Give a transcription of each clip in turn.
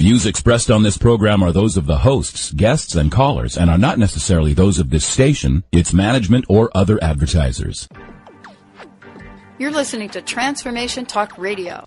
views expressed on this program are those of the hosts, guests, and callers, and are not necessarily those of this station, its management, or other advertisers. You're listening to Transformation Talk Radio.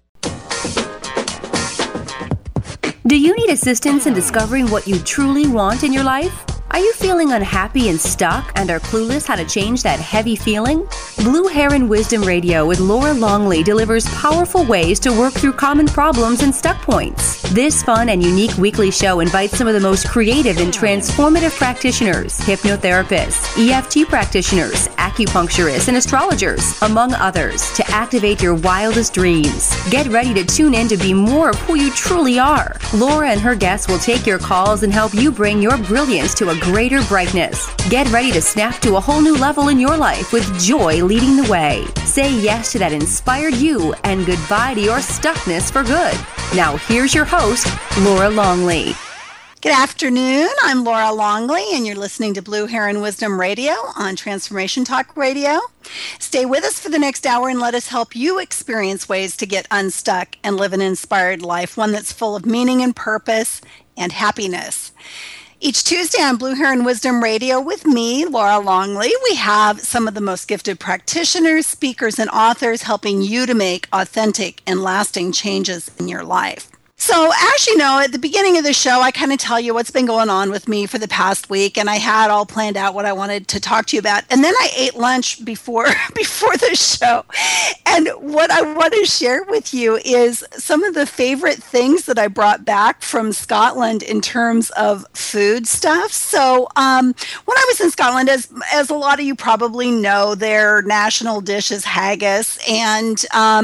Do you need assistance in discovering what you truly want in your life? Are you feeling unhappy and stuck and are clueless how to change that heavy feeling? Blue Heron Wisdom Radio with Laura Longley delivers powerful ways to work through common problems and stuck points. This fun and unique weekly show invites some of the most creative and transformative practitioners, hypnotherapists, EFT practitioners, acupuncturists, and astrologers, among others, to activate your wildest dreams. Get ready to tune in to be more of who you truly are. Laura and her guests will take your calls and help you bring your brilliance to a greater brightness. Get ready to snap to a whole new level in your life with joy leading the way. Say yes to that inspired you and goodbye to your stuckness for good. Now here's your host, Laura Longley. Good afternoon. I'm Laura Longley, and you're listening to Blue Heron Wisdom Radio on Transformation Talk Radio. Stay with us for the next hour and let us help you experience ways to get unstuck and live an inspired life, one that's full of meaning and purpose and happiness. Each Tuesday on Blue Heron Wisdom Radio with me, Laura Longley, we have some of the most gifted practitioners, speakers, and authors helping you to make authentic and lasting changes in your life. So as you know, at the beginning of the show, I kind of tell you what's been going on with me for the past week, and I had all planned out what I wanted to talk to you about. And then I ate lunch before the show. And what I want to share with you is some of the favorite things that I brought back from Scotland in terms of food stuff. So when I was in Scotland, as a lot of you probably know, their national dish is haggis, and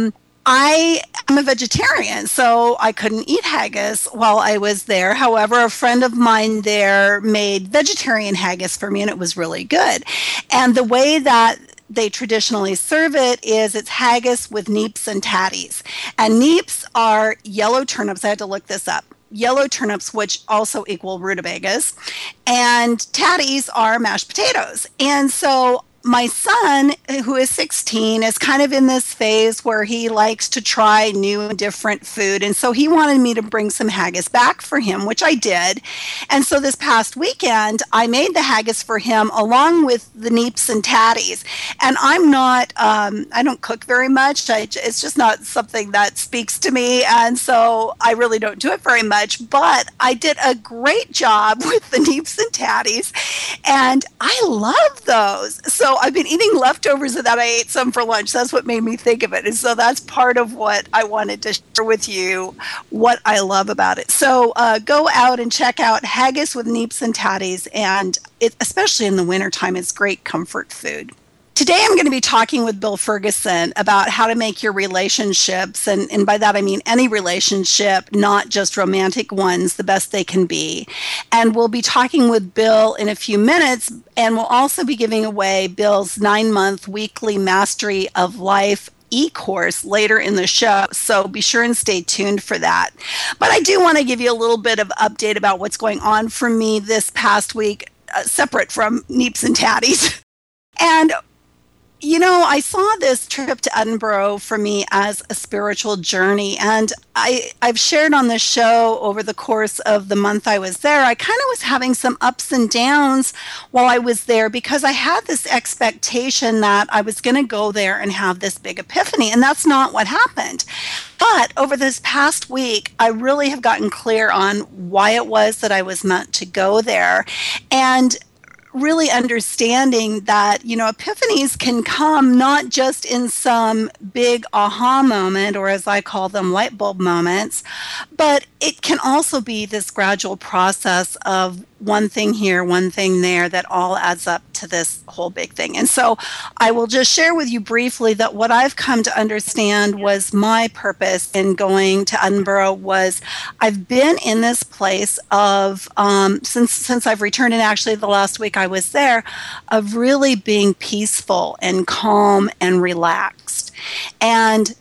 I am a vegetarian, so I couldn't eat haggis while I was there. However, a friend of mine there made vegetarian haggis for me, and it was really good. And the way that they traditionally serve it is it's haggis with neeps and tatties. And neeps are yellow turnips. I had to look this up. Yellow turnips, which also equal rutabagas. And tatties are mashed potatoes. And so my son, who is 16, is kind of in this phase where he likes to try new and different food. And so he wanted me to bring some haggis back for him, which I did. And so this past weekend, I made the haggis for him along with the neeps and tatties. And I'm not, I don't cook very much. It's just not something that speaks to me. And so I really don't do it very much. But I did a great job with the neeps and tatties. And I love those. So I've been eating leftovers of that. I ate some for lunch. That's what made me think of it. And so that's part of what I wanted to share with you, what I love about it. So go out and check out haggis with neeps and tatties. And especially in the wintertime, it's great comfort food. Today, I'm going to be talking with Bill Ferguson about how to make your relationships, and by that I mean any relationship, not just romantic ones, the best they can be. And we'll be talking with Bill in a few minutes, and we'll also be giving away Bill's 9-month weekly Mastery of Life e-course later in the show, so be sure and stay tuned for that. But I do want to give you a little bit of update about what's going on for me this past week, separate from neeps and tatties. And you know, I saw this trip to Edinburgh for me as a spiritual journey, and I've shared on the show over the course of the month I was there, I kind of was having some ups and downs while I was there because I had this expectation that I was going to go there and have this big epiphany, and that's not what happened. But over this past week, I really have gotten clear on why it was that I was meant to go there, and really understanding that, you know, epiphanies can come not just in some big aha moment, or as I call them, light bulb moments, but it can also be this gradual process of one thing here, one thing there, that all adds up to this whole big thing. And so I will just share with you briefly that what I've come to understand was my purpose in going to Edinburgh was I've been in this place of, since I've returned, and actually the last week I was there, of really being peaceful and calm and relaxed and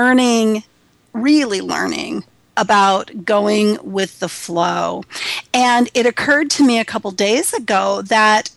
really learning about going with the flow. And it occurred to me a couple days ago that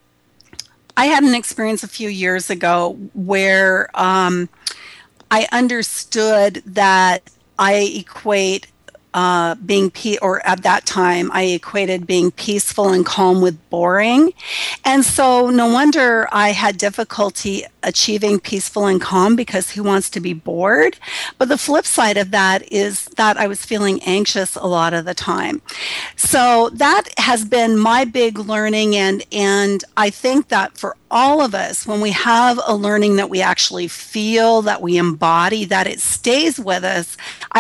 I had an experience a few years ago where I understood that I equate or at that time, I equated being peaceful and calm with boring. And so no wonder I had difficulty achieving peaceful and calm, because who wants to be bored? But the flip side of that is that I was feeling anxious a lot of the time. So that has been my big learning. And I think that for all of us, when we have a learning that we actually feel, that we embody, that it stays with us.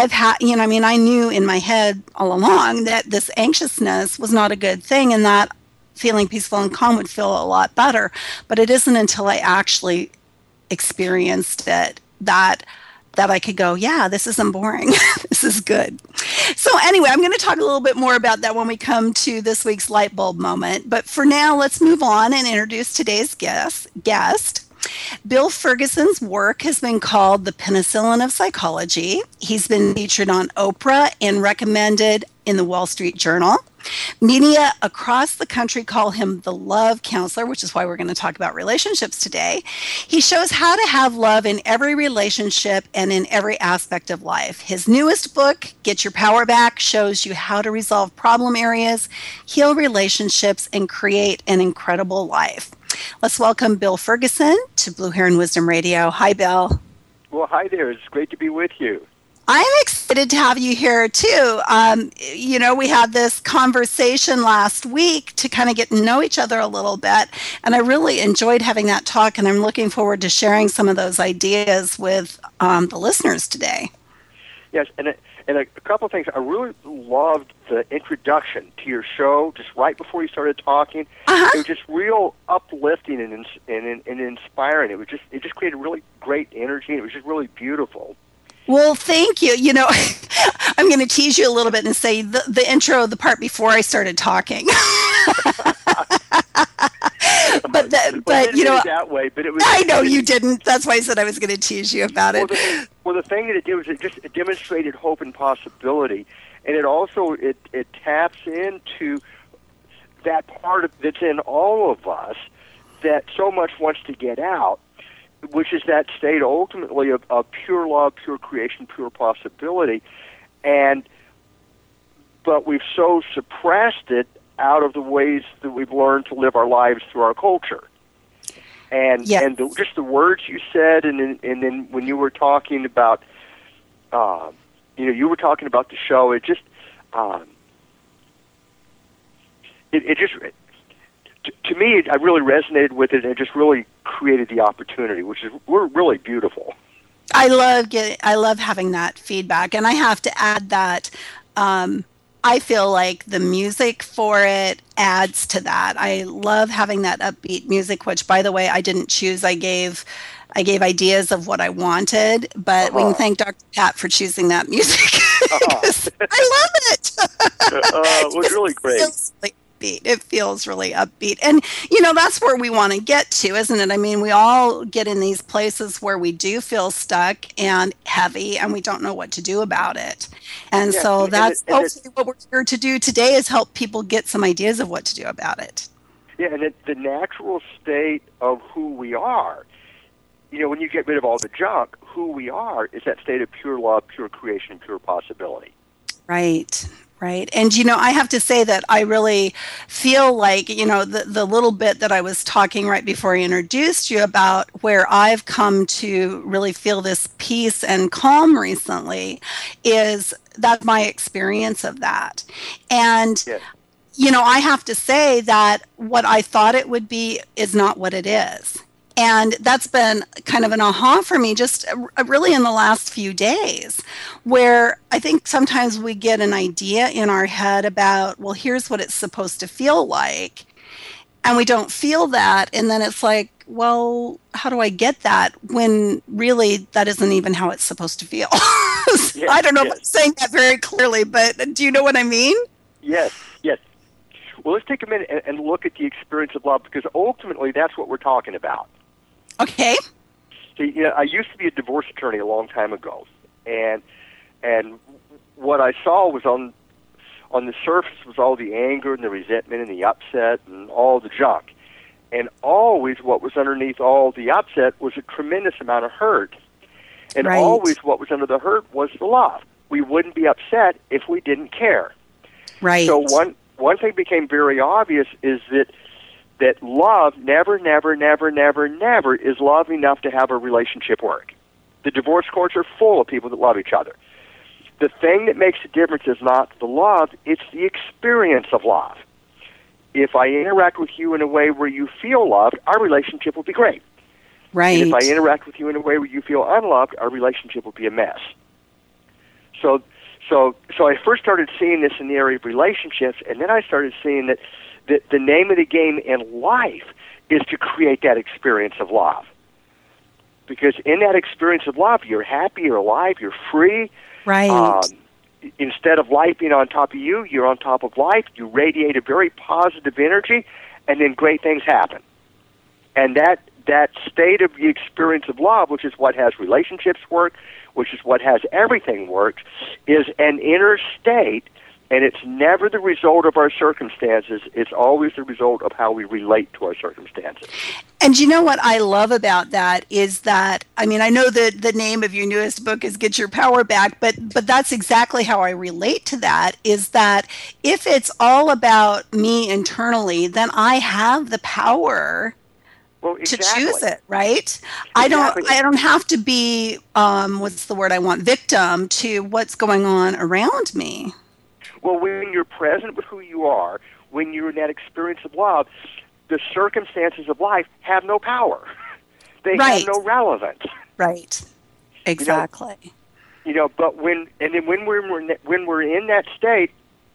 I knew in my head all along that this anxiousness was not a good thing, and that feeling peaceful and calm would feel a lot better. But it isn't until I actually experienced it that I could go, yeah, this isn't boring. This is good. So anyway, I'm going to talk a little bit more about that when we come to this week's light bulb moment. But for now, let's move on and introduce today's guest. Bill Ferguson's work has been called the penicillin of psychology. He's been featured on Oprah and recommended in the Wall Street Journal. Media across the country call him the love counselor, which is why we're going to talk about relationships today. He shows how to have love in every relationship and in every aspect of life. His newest book, Get Your Power Back, shows you how to resolve problem areas, heal relationships, and create an incredible life. Let's welcome Bill Ferguson to Blue Heron Wisdom Radio. Hi, Bill. Well, hi there. It's great to be with you. I'm excited to have you here, too. We had this conversation last week to kind of get to know each other a little bit, and I really enjoyed having that talk, and I'm looking forward to sharing some of those ideas with the listeners today. Yes, and a couple of things. I really loved the introduction to your show just right before you started talking. It was just real uplifting and inspiring. It just created really great energy, and it was just really beautiful. Well, thank you. I'm going to tease you a little bit and say the intro, the part before I started talking. but that way. But it was. I know you didn't. That's why I said I was going to tease you about it. The thing that it did was it demonstrated hope and possibility, and it also it taps into that part that's in all of us that so much wants to get out, which is that state ultimately of pure love, pure creation, pure possibility, but we've so suppressed it out of the ways that we've learned to live our lives through our culture. And yes. Just the words you said, and then when you were talking about, you were talking about the show. It just, to me, I really resonated with it, and it just really created the opportunity, which is really beautiful. I love having that feedback, and I have to add that. I feel like the music for it adds to that. I love having that upbeat music, which, by the way, I didn't choose. I gave ideas of what I wanted, but we can thank Dr. Pat for choosing that music. I love it. It was really great. It feels really upbeat. And, that's where we want to get to, isn't it? I mean, we all get in these places where we do feel stuck and heavy, and we don't know what to do about it. And so that's hopefully what we're here to do today, is help people get some ideas of what to do about it. Yeah, and the natural state of who we are, when you get rid of all the junk, who we are is that state of pure love, pure creation, pure possibility. Right. Right. And, I have to say that I really feel like, the little bit that I was talking right before I introduced you about where I've come to really feel this peace and calm recently is that's my experience of that. And, I have to say that what I thought it would be is not what it is. And that's been kind of an aha for me just really in the last few days, where I think sometimes we get an idea in our head about, well, here's what it's supposed to feel like. And we don't feel that. And then it's like, well, how do I get that when really that isn't even how it's supposed to feel? I don't know if I'm saying that very clearly, but do you know what I mean? Yes. Well, let's take a minute and look at the experience of love, because ultimately that's what we're talking about. Okay. See, I used to be a divorce attorney a long time ago, and what I saw was on the surface was all the anger and the resentment and the upset and all the junk, and always what was underneath all the upset was a tremendous amount of hurt, and always what was under the hurt was the love. we wouldn't be upset if we didn't care. Right. So one thing became very obvious is that love never is love enough to have a relationship work. The divorce courts are full of people that love each other. The thing that makes the difference is not the love, it's the experience of love. If I interact with you in a way where you feel loved, our relationship will be great. Right. And if I interact with you in a way where you feel unloved, our relationship will be a mess. So I first started seeing this in the area of relationships, and then I started seeing that the name of the game in life is to create that experience of love. Because in that experience of love, you're happy, you're alive, you're free. Right. Instead of life being on top of you, you're on top of life. You radiate a very positive energy, and then great things happen. And that state of the experience of love, which is what has relationships work, which is what has everything work, is an inner state, and it's never the result of our circumstances. It's always the result of how we relate to our circumstances. And you know what I love about that is that, I mean, I know that the name of your newest book is Get Your Power Back, but that's exactly how I relate to that, is that if it's all about me internally, then I have the power to choose it, right? Exactly. I don't have to be, what's the word I want, victim to what's going on around me. Well, when you're present with who you are, when you're in that experience of love, the circumstances of life have no power. They have no relevance. Right. Exactly. But when we're in that state,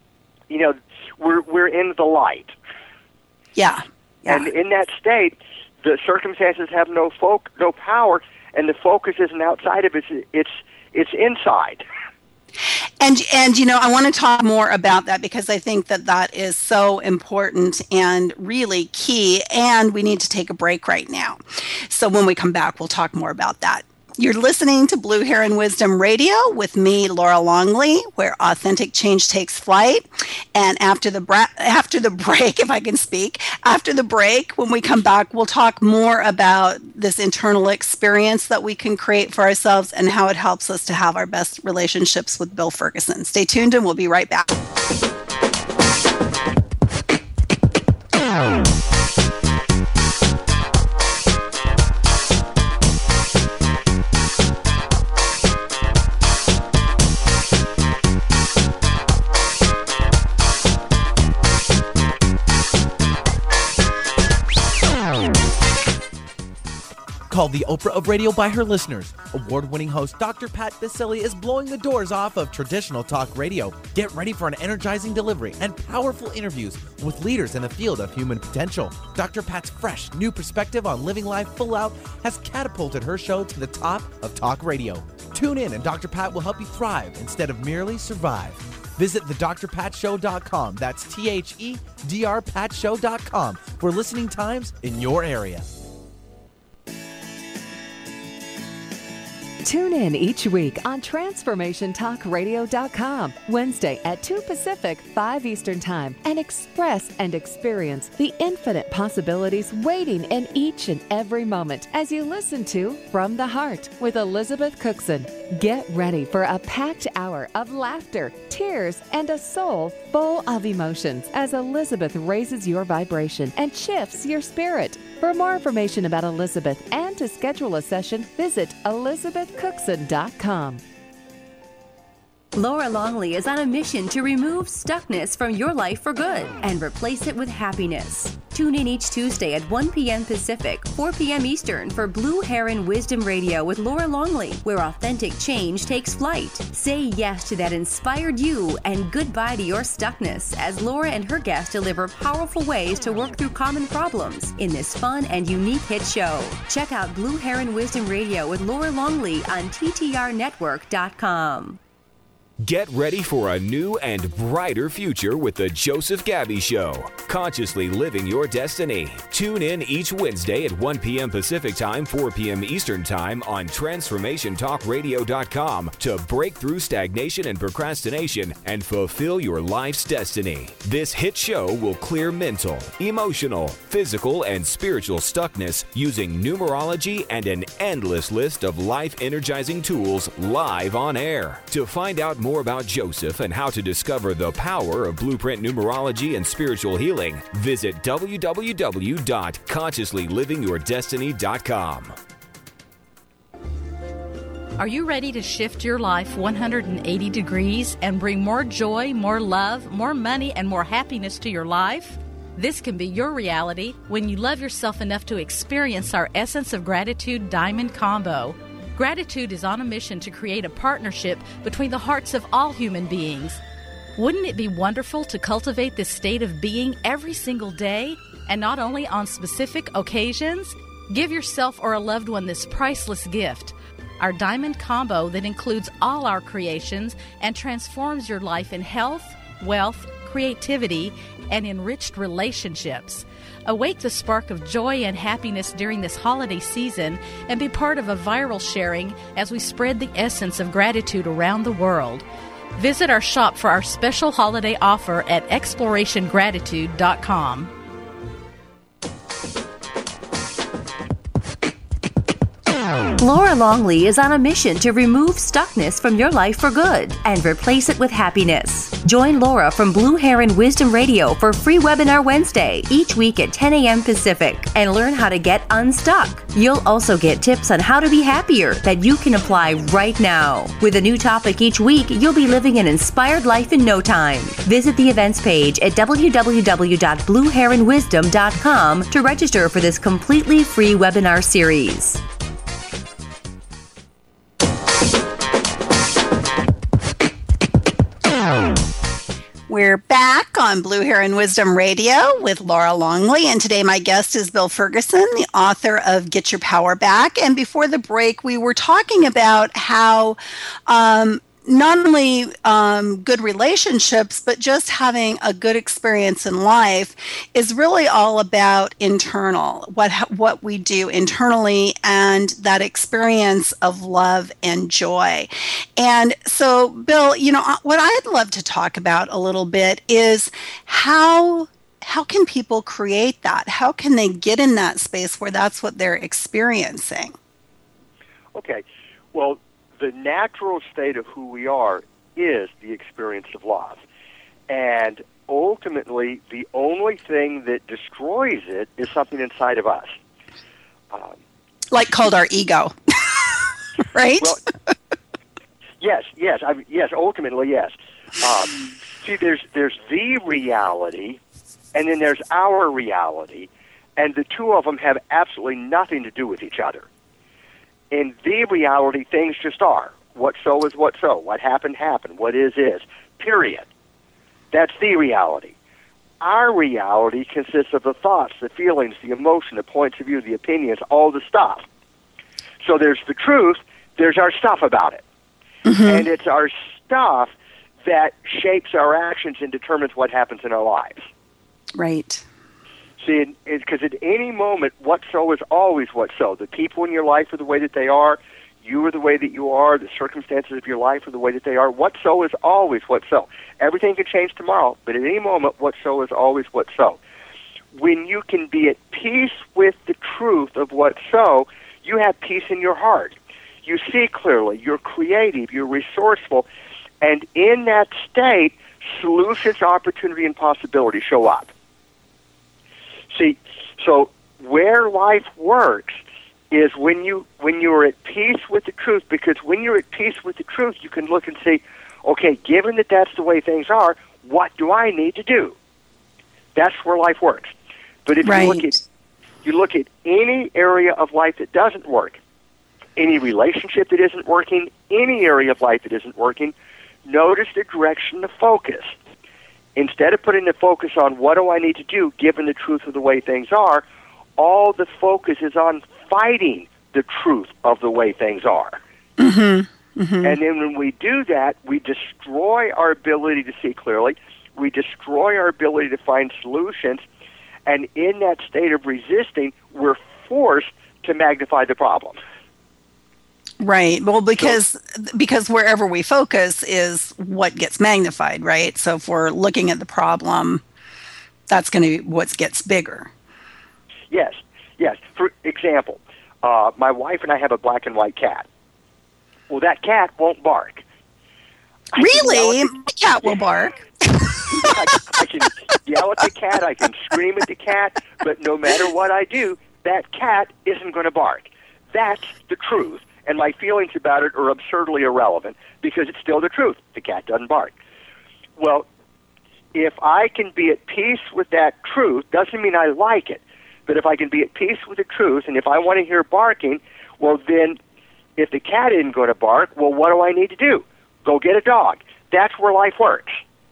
we're in the light. Yeah. And in that state, the circumstances have no power, and the focus isn't outside of it. It's inside. And I want to talk more about that because I think that is so important and really key, and we need to take a break right now. So when we come back, we'll talk more about that. You're listening to Blue Heron Wisdom Radio with me, Laura Longley, where authentic change takes flight. And after the break, if I can speak, after the break, when we come back, we'll talk more about this internal experience that we can create for ourselves and how it helps us to have our best relationships with Bill Ferguson. Stay tuned and we'll be right back. Called the Oprah of radio by her listeners, award-winning host Dr. Pat Baccili is blowing the doors off of traditional talk radio. Get ready for an energizing delivery and powerful interviews with leaders in the field of human potential. Dr. Pat's fresh, new perspective on living life full out has catapulted her show to the top of talk radio. Tune in and Dr. Pat will help you thrive instead of merely survive. Visit thedrpatshow.com. That's THEDRPatShow.com for listening times in your area. Tune in each week on TransformationTalkRadio.com, Wednesday at 2 Pacific, 5 Eastern Time, and express and experience the infinite possibilities waiting in each and every moment as you listen to From the Heart with Elizabeth Cookson. Get ready for a packed hour of laughter, tears, and a soul full of emotions as Elizabeth raises your vibration and shifts your spirit. For more information about Elizabeth and to schedule a session, visit ElizabethCookson.com. Laura Longley is on a mission to remove stuckness from your life for good and replace it with happiness. Tune in each Tuesday at 1 p.m. Pacific, 4 p.m. Eastern for Blue Heron Wisdom Radio with Laura Longley, where authentic change takes flight. Say yes to that inspired you and goodbye to your stuckness as Laura and her guests deliver powerful ways to work through common problems in this fun and unique hit show. Check out Blue Heron Wisdom Radio with Laura Longley on TTRnetwork.com. Get ready for a new and brighter future with The Joseph Gabby Show. Consciously living your destiny. Tune in each Wednesday at 1 p.m. Pacific Time, 4 p.m. Eastern Time on TransformationTalkRadio.com to break through stagnation and procrastination and fulfill your life's destiny. This hit show will clear mental, emotional, physical, and spiritual stuckness using numerology and an endless list of life-energizing tools live on air. To find out more about Joseph and how to discover the power of blueprint numerology and spiritual healing, visit www.consciously-livingyourdestiny.com. Are you ready to shift your life 180 degrees and bring more joy, more love, more money, and more happiness to your life? This can be your reality when you love yourself enough to experience our Essence of Gratitude Diamond Combo. Gratitude is on a mission to create a partnership between the hearts of all human beings. Wouldn't it be wonderful to cultivate this state of being every single day and not only on specific occasions? Give yourself or a loved one this priceless gift. Our Diamond Combo that includes all our creations and transforms your life in health, wealth, creativity, and enriched relationships. Awake the spark of joy and happiness during this holiday season and be part of a viral sharing as we spread the essence of gratitude around the world. Visit our shop for our special holiday offer at explorationgratitude.com. Laura Longley is on a mission to remove stuckness from your life for good and replace it with happiness. Join Laura from Blue Heron Wisdom Radio for free webinar Wednesday each week at 10 a.m. Pacific and learn how to get unstuck. You'll also get tips on how to be happier that you can apply right now. With a new topic each week, you'll be living an inspired life in no time. Visit the events page at www.blueheronwisdom.com to register for this completely free webinar series. We're back on Blue Heron Wisdom Radio with Laura Longley, and today my guest is Bill Ferguson, the author of Get Your Power Back. And before the break, we were talking about how not only good relationships, but just having a good experience in life is really all about internal, what we do internally and that experience of love and joy. And so, Bill, what I'd love to talk about a little bit is how can people create that? How can they get in that space where that's what they're experiencing? Okay. Well, the natural state of who we are is the experience of love. And ultimately, the only thing that destroys it is something inside of us. Like called our ego, right? Well, yes, ultimately, yes. See, there's the reality, and then there's our reality, and the two of them have absolutely nothing to do with each other. In the reality, things just are. What so is what so. What happened, happened. What is, period. That's the reality. Our reality consists of the thoughts, the feelings, the emotion, the points of view, the opinions, all the stuff. So there's the truth, there's our stuff about it. Mm-hmm. And it's our stuff that shapes our actions and determines what happens in our lives. Right. See, because at any moment, what so is always what so. The people in your life are the way that they are. You are the way that you are. The circumstances of your life are the way that they are. What so is always what so. Everything can change tomorrow, but at any moment, what so is always what so. When you can be at peace with the truth of what so, you have peace in your heart. You see clearly. You're creative. You're resourceful. And in that state, solutions, opportunity, and possibility show up. See, so where life works is when you're at peace with the truth, because when you're at peace with the truth, you can look and see, okay, given that that's the way things are, what do I need to do? That's where life works. But if you look at any area of life that doesn't work, any relationship that isn't working, any area of life that isn't working, notice the direction of focus. Instead of putting the focus on what do I need to do given the truth of the way things are, all the focus is on fighting the truth of the way things are. Mm-hmm. Mm-hmm. And then when we do that, we destroy our ability to see clearly, we destroy our ability to find solutions, and in that state of resisting, we're forced to magnify the problem. Right. Well, because wherever we focus is what gets magnified, right? So if we're looking at the problem, that's going to be what gets bigger. Yes. For example, my wife and I have a black and white cat. Well, that cat won't bark. Really? My cat will bark. I can yell at the cat, I can scream at the cat, but no matter what I do, that cat isn't going to bark. That's the truth, and my feelings about it are absurdly irrelevant because it's still the truth. The cat doesn't bark. Well, if I can be at peace with that truth, doesn't mean I like it, but if I can be at peace with the truth, and if I want to hear barking, well then, if the cat isn't going to bark, well, what do I need to do? Go get a dog. That's where life works.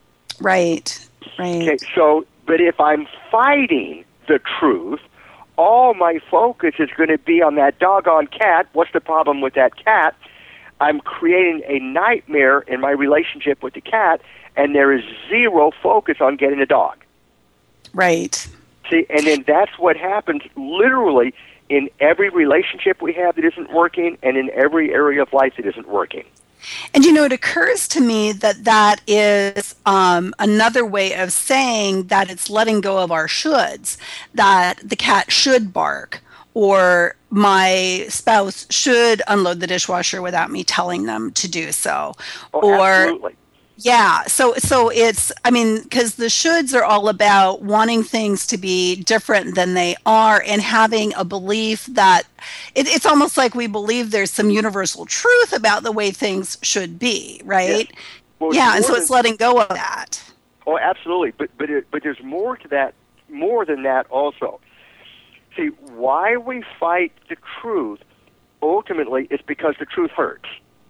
Right. Okay, so, but if I'm fighting the truth, all my focus is going to be on that doggone cat. What's the problem with that cat? I'm creating a nightmare in my relationship with the cat, and there is zero focus on getting a dog. Right. See, and then that's what happens literally in every relationship we have that isn't working and in every area of life that isn't working. And, it occurs to me that that is another way of saying that it's letting go of our shoulds, that the cat should bark, or my spouse should unload the dishwasher without me telling them to do so. Absolutely. Yeah, so it's, because the shoulds are all about wanting things to be different than they are and having a belief that it's almost like we believe there's some universal truth about the way things should be, right? Yes. Well, yeah, and so it's letting go of that. Oh, absolutely, but there's more to that, more than that also. See, why we fight the truth ultimately is because the truth hurts.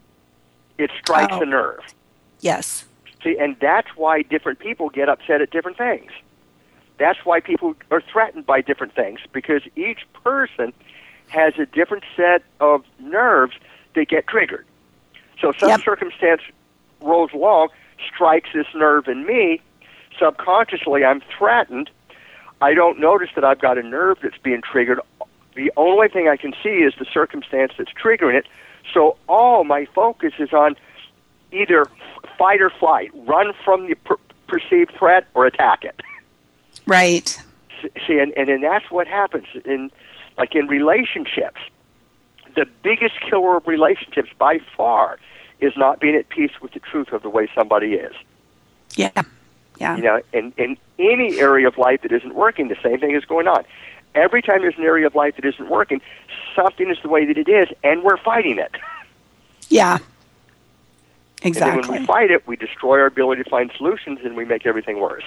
It strikes a nerve. Yes. See, and that's why different people get upset at different things. That's why people are threatened by different things, because each person has a different set of nerves that get triggered. So some circumstance rolls along, strikes this nerve in me. Subconsciously, I'm threatened. I don't notice that I've got a nerve that's being triggered. The only thing I can see is the circumstance that's triggering it. So all my focus is on either fight or flight, run from the perceived threat or attack it. Right. See, and that's what happens in relationships. The biggest killer of relationships by far is not being at peace with the truth of the way somebody is. Yeah. Yeah. In any area of life that isn't working, the same thing is going on. Every time there's an area of life that isn't working, something is the way that it is, and we're fighting it. Yeah. Exactly. And then when we fight it, we destroy our ability to find solutions, and we make everything worse.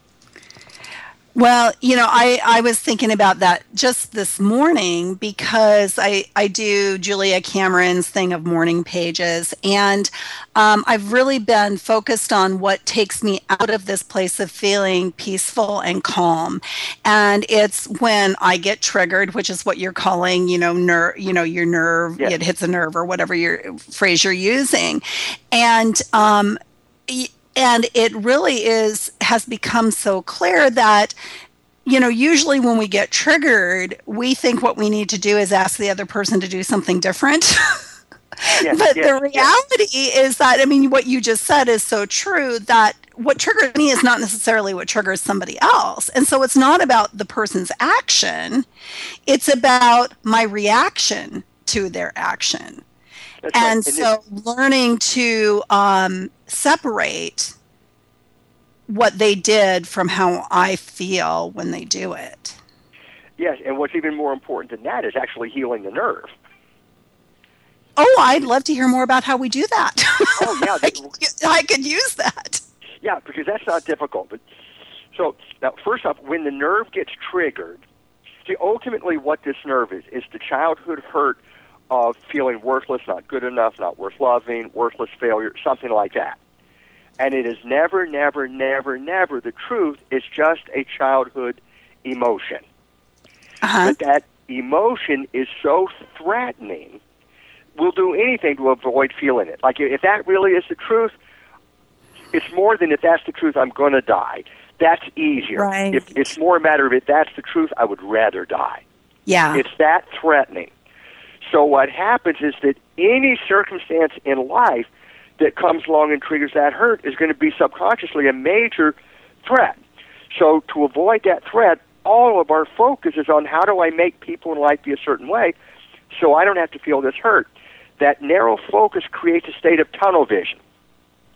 Well, I was thinking about that just this morning because I do Julia Cameron's thing of morning pages, and I've really been focused on what takes me out of this place of feeling peaceful and calm. And it's when I get triggered, which is what you're calling, your nerve, yes. It hits a nerve or whatever phrase you're using. And it really has become so clear that, usually when we get triggered, we think what we need to do is ask the other person to do something different. But the reality is that, what you just said is so true, that what triggers me is not necessarily what triggers somebody else. And so it's not about the person's action. It's about my reaction to their action. That's and right. So learning to separate what they did from how I feel when they do it. Yes, and what's even more important than that is actually healing the nerve. Oh, I'd love to hear more about how we do that. Oh, yeah. I could use that. Yeah, because that's not difficult. But so, now, first off, when the nerve gets triggered, see, ultimately what this nerve is the childhood hurt of feeling worthless, not good enough, not worth loving, worthless failure, something like that. And it is never, never, never, never the truth. It's just a childhood emotion. But that emotion is so threatening, we'll do anything to avoid feeling it. Like, if that really is the truth, it's more than if that's the truth, I'm going to die. That's easier. Right. If it's more a matter of if that's the truth, I would rather die. Yeah. It's that threatening. So what happens is that any circumstance in life that comes along and triggers that hurt is going to be subconsciously a major threat. So to avoid that threat, all of our focus is on how do I make people in life be a certain way so I don't have to feel this hurt. That narrow focus creates a state of tunnel vision.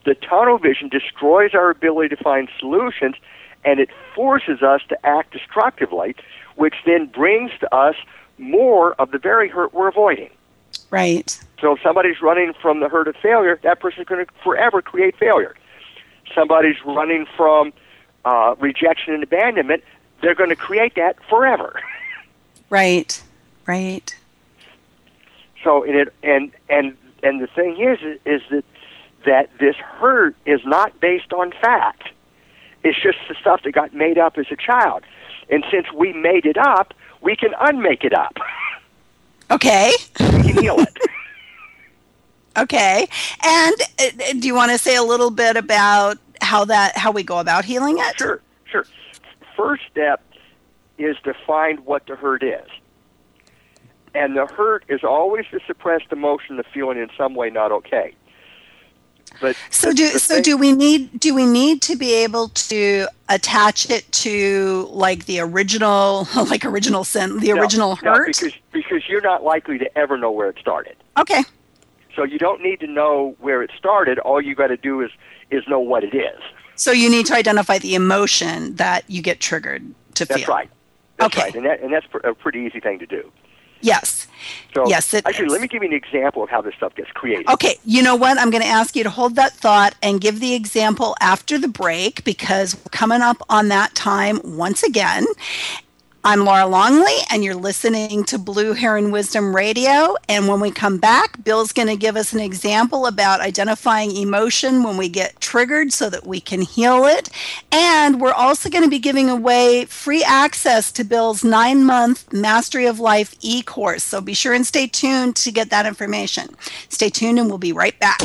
the tunnel vision destroys our ability to find solutions, and it forces us to act destructively, which then brings to us more of the very hurt we're avoiding. Right. So if somebody's running from the hurt of failure, that person's going to forever create failure. Somebody's running from rejection and abandonment, they're going to create that forever. Right. Right. So and the thing is that this hurt is not based on fact. It's just the stuff that got made up as a child. And since we made it up, we can unmake it up. Okay. We can heal it. Okay. And do you want to say a little bit about how we go about healing it? Sure. First step is to find what the hurt is. And the hurt is always the suppressed emotion of feeling in some way not okay. But do we need to be able to attach it to like the original sin, the original hurt? No, because you're not likely to ever know where it started. Okay. So you don't need to know where it started. All you got to do is know what it is. So you need to identify the emotion that you get triggered to feel. That's right. That's okay. right. And that's a pretty easy thing to do. Yes. So yes, actually, let me give you an example of how this stuff gets created. Okay. You know what? I'm going to ask you to hold that thought and give the example after the break, because we're coming up on that time once again. I'm Laura Longley, and you're listening to Blue Heron Wisdom Radio. And when we come back, Bill's going to give us an example about identifying emotion when we get triggered so that we can heal it. And we're also going to be giving away free access to Bill's 9-month Mastery of Life e-course. So be sure and stay tuned to get that information. Stay tuned, and we'll be right back.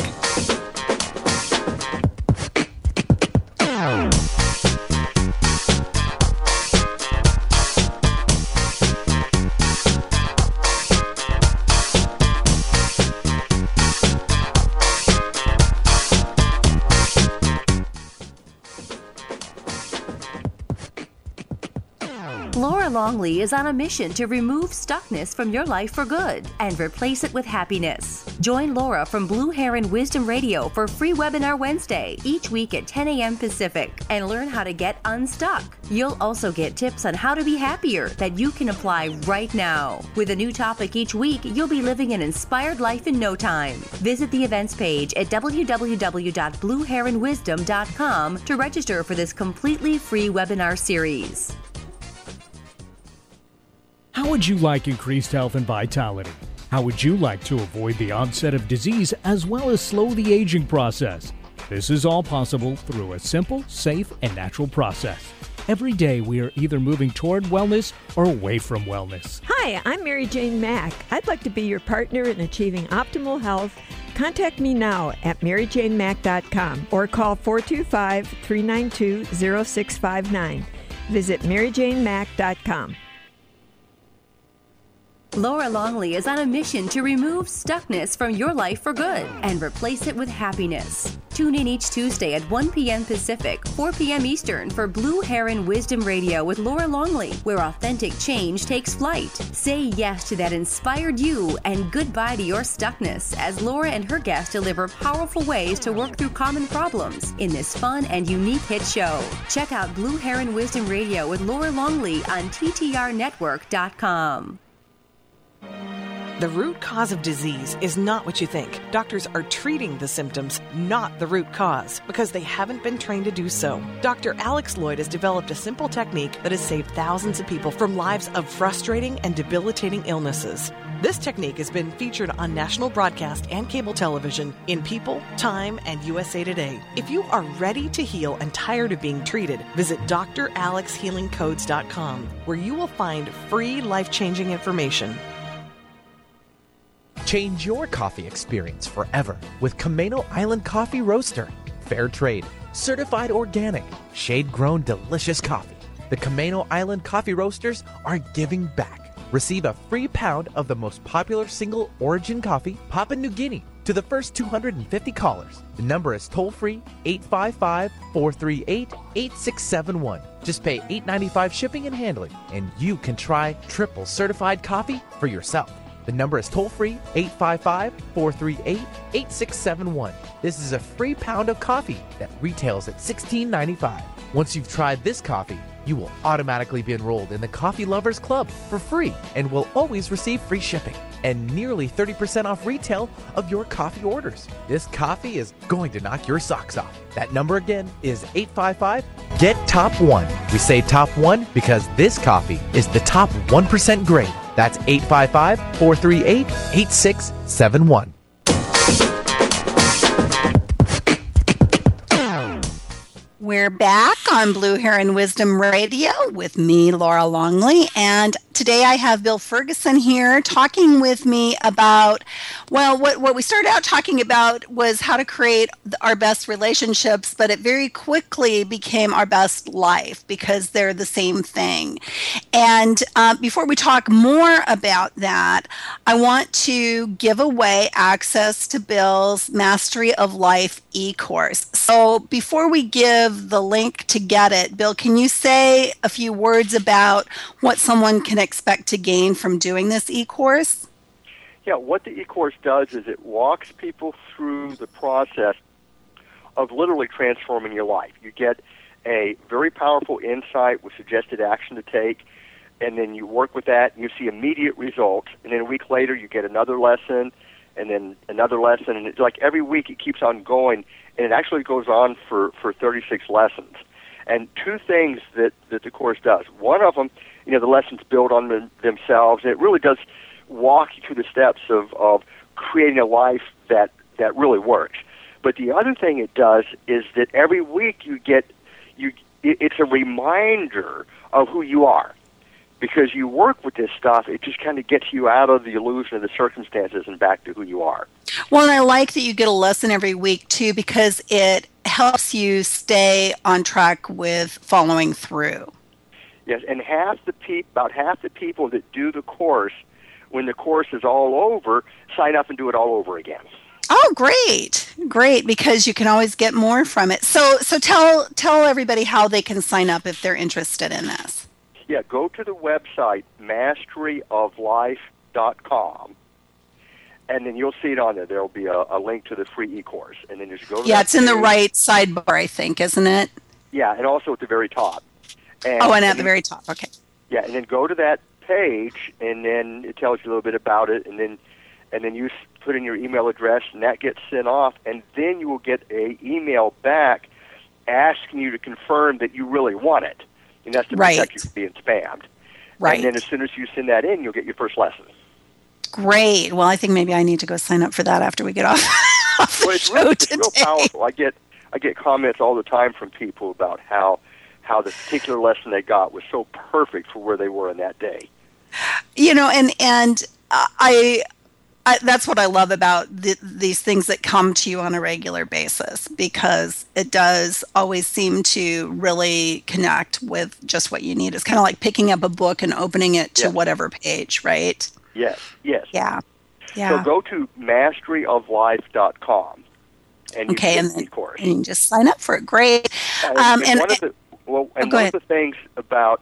Laura Longley is on a mission to remove stuckness from your life for good and replace it with happiness. Join Laura from Blue Heron Wisdom Radio for free webinar Wednesday each week at 10 a.m. Pacific and learn how to get unstuck. You'll also get tips on how to be happier that you can apply right now. With a new topic each week, you'll be living an inspired life in no time. Visit the events page at www.blueheronwisdom.com to register for this completely free webinar series. How would you like increased health and vitality? How would you like to avoid the onset of disease as well as slow the aging process? This is all possible through a simple, safe, and natural process. Every day we are either moving toward wellness or away from wellness. Hi, I'm Mary Jane Mack. I'd like to be your partner in achieving optimal health. Contact me now at maryjanemack.com or call 425-392-0659. Visit maryjanemack.com. Laura Longley is on a mission to remove stuckness from your life for good and replace it with happiness. Tune in each Tuesday at 1 p.m. Pacific, 4 p.m. Eastern for Blue Heron Wisdom Radio with Laura Longley, where authentic change takes flight. Say yes to that inspired you and goodbye to your stuckness as Laura and her guests deliver powerful ways to work through common problems in this fun and unique hit show. Check out Blue Heron Wisdom Radio with Laura Longley on TTRnetwork.com. The root cause of disease is not what you think. Doctors are treating the symptoms, not the root cause, because they haven't been trained to do so. Dr. Alex Lloyd has developed a simple technique that has saved thousands of people from lives of frustrating and debilitating illnesses. This technique has been featured on national broadcast and cable television in People, Time, and USA Today. If you are ready to heal and tired of being treated, visit dralexhealingcodes.com, where you will find free life-changing information. Change your coffee experience forever with Camano Island Coffee Roaster. Fair trade, certified organic, shade-grown delicious coffee. The Camano Island Coffee Roasters are giving back. Receive a free pound of the most popular single origin coffee, Papua New Guinea, to the first 250 callers. The number is toll-free 855-438-8671. Just pay $8.95 shipping and handling, and you can try triple certified coffee for yourself. The number is toll-free 855-438-8671. This is a free pound of coffee that retails at $16.95. Once you've tried this coffee, you will automatically be enrolled in the Coffee Lovers Club for free and will always receive free shipping and nearly 30% off retail of your coffee orders. This coffee is going to knock your socks off. That number again is 855-GET-TOP1. We say top 1 because this coffee is the top 1% grade. That's 855-438-8671. We're back on Blue Heron Wisdom Radio with me, Laura Longley, and today I have Bill Ferguson here talking with me about, well, what we started out talking about was how to create our best relationships, but it very quickly became our best life because they're the same thing. And before we talk more about that, I want to give away access to Bill's Mastery of Life e-course. So before we give the link to get it, Bill, can you say a few words about what someone can expect to gain from doing this e-course? Yeah, what the e-course does is it walks people through the process of literally transforming your life. You get a very powerful insight with suggested action to take, and then you work with that, and you see immediate results, and then a week later you get another lesson, and then another lesson, and it's like every week it keeps on going, and it actually goes on for 36 lessons. And two things that the course does. One of them, the lessons build on themselves, and it really does walk you through the steps of creating a life that really works. But the other thing it does is that every week it's a reminder of who you are. Because you work with this stuff, it just kind of gets you out of the illusion of the circumstances and back to who you are. Well, and I like that you get a lesson every week, too, because it helps you stay on track with following through. Yes, and about half the people that do the course, when the course is all over, sign up and do it all over again. Oh, great, because you can always get more from it. So tell everybody how they can sign up if they're interested in this. Yeah, go to the website, masteryoflife.com, and then you'll see it on there. There will be a link to the free e-course. And then just go to Yeah, it's in the right sidebar, I think, isn't it? Yeah, and also at the very top. And at the very top, okay. Yeah, and then go to that page, and then it tells you a little bit about it, and then you put in your email address, and that gets sent off, and then you will get an email back asking you to confirm that you really want it. And that's to protect you from being spammed. Right. And then as soon as you send that in, you'll get your first lesson. Great. Well, I think maybe I need to go sign up for that after we get off It's real powerful. I get comments all the time from people about how the particular lesson they got was so perfect for where they were in that day. And I that's what I love about these things that come to you on a regular basis, because it does always seem to really connect with just what you need. It's kind of like picking up a book and opening it to whatever page, right? Yes. Yeah. So go to masteryoflife.com and you get the course. And you can just sign up for it. Great. One of the things about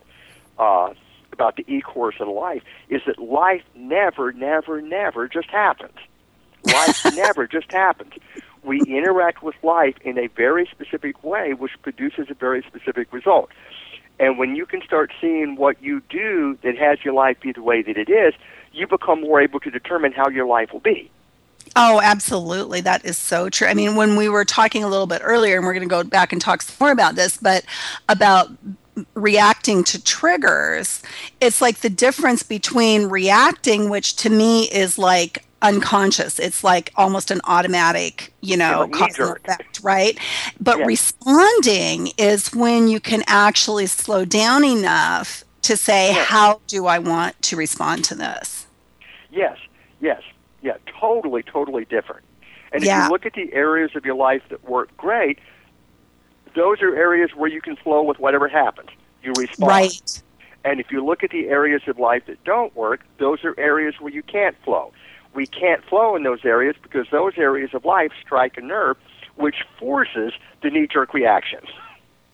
the e-course in life is that life never just happens. Life never just happens. We interact with life in a very specific way, which produces a very specific result. And when you can start seeing what you do that has your life be the way that it is, you become more able to determine how your life will be. Oh, absolutely. That is so true. I mean, when we were talking a little bit earlier, and we're going to go back and talk some more about this, but about reacting to triggers, it's like the difference between reacting, which to me is like unconscious. It's like almost an automatic, cause and effect, right? But responding is when you can actually slow down enough to say, how do I want to respond to this? Yes. Yeah, totally different. And if you look at the areas of your life that work great, those are areas where you can flow with whatever happens. You respond. Right. And if you look at the areas of life that don't work, those are areas where you can't flow. We can't flow in those areas because those areas of life strike a nerve, which forces the knee-jerk reaction.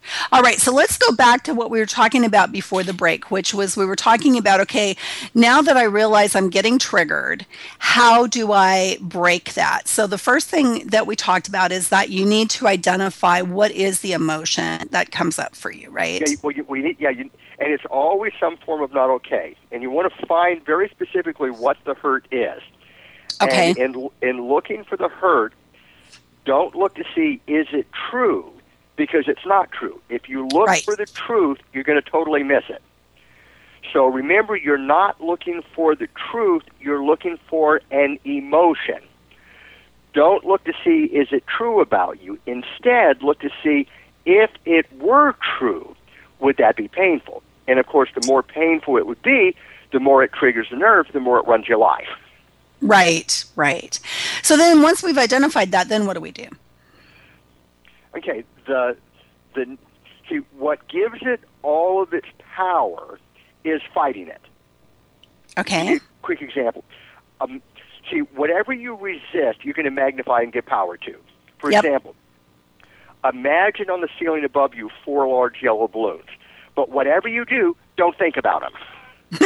All right, so let's go back to what we were talking about before the break, which was we were talking about, okay, now that I realize I'm getting triggered, how do I break that? So the first thing that we talked about is that you need to identify what is the emotion that comes up for you, right? And it's always some form of not okay. And you want to find very specifically what the hurt is. Okay. And in looking for the hurt, don't look to see, is it true? Because it's not true. If you look for the truth, you're going to totally miss it. So remember, you're not looking for the truth, you're looking for an emotion. Don't look to see, is it true about you? Instead, look to see, if it were true, would that be painful? And of course, the more painful it would be, the more it triggers the nerve, the more it runs your life. Right, right. So then once we've identified that, then what do we do? Okay, see, what gives it all of its power is fighting it. Okay. Quick example. See, whatever you resist, you're going to magnify and give power to. For example, imagine on the ceiling above you 4 large yellow balloons. But whatever you do, don't think about them.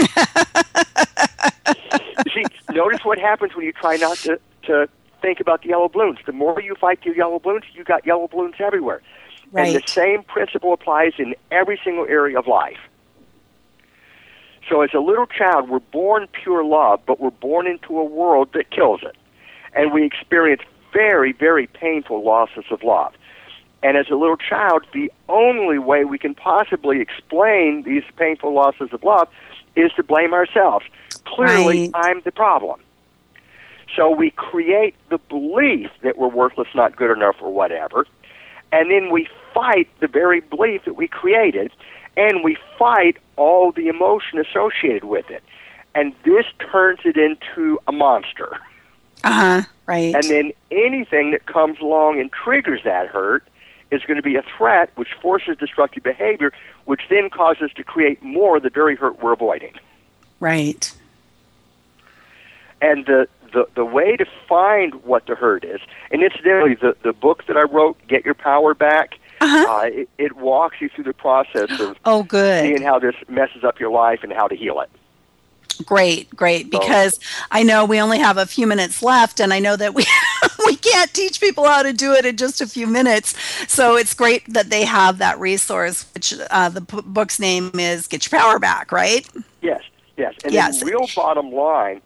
See, notice what happens when you try not to think about the yellow balloons. The more you fight the yellow balloons, you got yellow balloons everywhere. Right. And the same principle applies in every single area of life. So as a little child, we're born pure love, but we're born into a world that kills it. And we experience very, very painful losses of love. And as a little child, the only way we can possibly explain these painful losses of love is to blame ourselves. Clearly, I'm the problem. So we create the belief that we're worthless, not good enough, or whatever, and then we fight the very belief that we created, and we fight all the emotion associated with it. And this turns it into a monster. Right. And then anything that comes along and triggers that hurt is going to be a threat, which forces destructive behavior, which then causes to create more of the very hurt we're avoiding. Right. And the way to find what the hurt is, and incidentally, the book that I wrote, Get Your Power Back, it walks you through the process of seeing how this messes up your life and how to heal it. Great, because I know we only have a few minutes left, and I know that we can't teach people how to do it in just a few minutes. So it's great that they have that resource, which the book's name is Get Your Power Back, right? Yes. And the real bottom line,